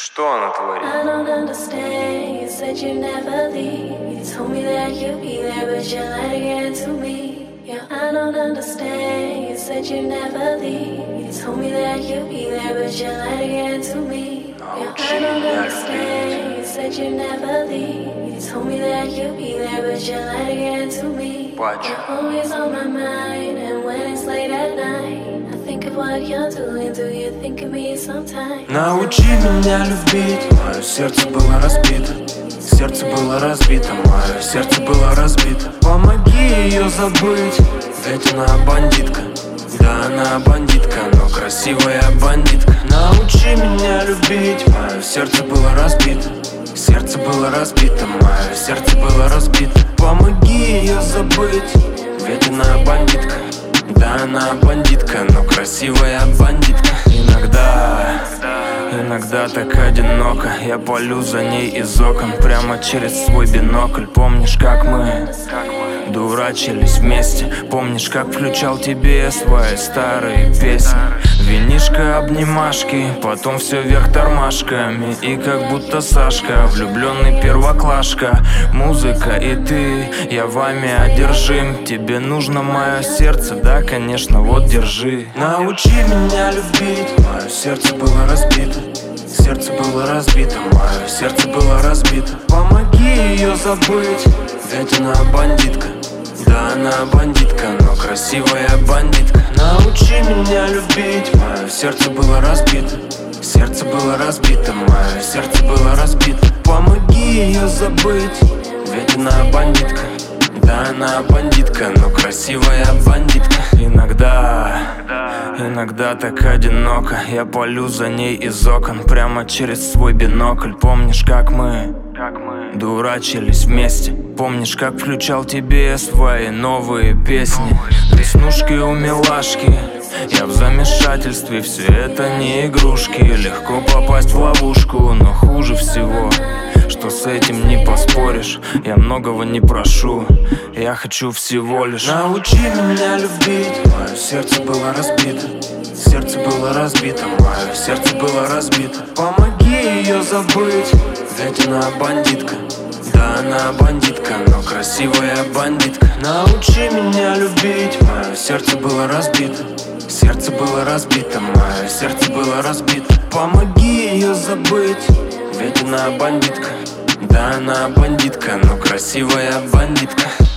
Что она творит? I don't understand. You said you'd never leave. You told me that you'd be there, but you lied again to me. Yeah, I don't understand. You said you'd never leave. You told me that you'd be there, but you lied again to me. Yeah, I don't understand. You said you'd never leave. You told me that you'd be there, but you lied again to me. You're always on my mind, and when it's late at night, I think of what you're doing. Do you think of me sometimes? Научи меня любить. Мое сердце было разбито. Сердце было разбито, мое сердце было разбито. Помоги ее забыть, ведь она бандитка. Да, она бандитка, но красивая бандитка. Научи меня любить. Мое сердце было разбито. Сердце было разбито, мое сердце было разбито. Помоги ее забыть, ведь она бандитка. Да, она бандитка, но красивая бандитка. Иногда так одиноко. Я палю за ней из окон, прямо через свой бинокль. Помнишь, как мы дурачились вместе? Помнишь, как включал тебе свои старые песни? Винишко, обнимашки, потом все вверх тормашками. И как будто Сашка, влюбленный первоклашка. Музыка и ты, я вами одержим. Тебе нужно мое сердце, да, конечно, вот держи. Научи меня любить. Мое сердце было разбито. Сердце было разбито, мое сердце было разбито. Помоги ее забыть, ведь она бандитка. Да, она бандитка, но красивая бандитка. Научи меня любить. Мое сердце было разбито. Сердце было разбито, мое сердце было разбито. Помоги ее забыть, ведь она бандитка. Да, она бандитка, но красивая бандитка. Иногда так одиноко. Я палю за ней из окон, прямо через свой бинокль. Помнишь, как мы дурачились вместе? Помнишь, как включал тебе свои новые песни? Веснушки у милашки, я в замешательстве. Все это не игрушки. Легко попасть в ловушку, но хуже всего, что с этим не поспоришь. Я многого не прошу, я хочу всего лишь. Научи меня любить. Мое сердце было разбито. Сердце было разбито, мое сердце было разбито. Помоги ее забыть, ведь она бандитка. Да, она бандитка, но красивая бандитка. Научи меня любить. Мое сердце было разбито. Сердце было разбито, мое сердце было разбито. Помоги ее забыть, ведь она бандитка. Да, она бандитка, но красивая бандитка.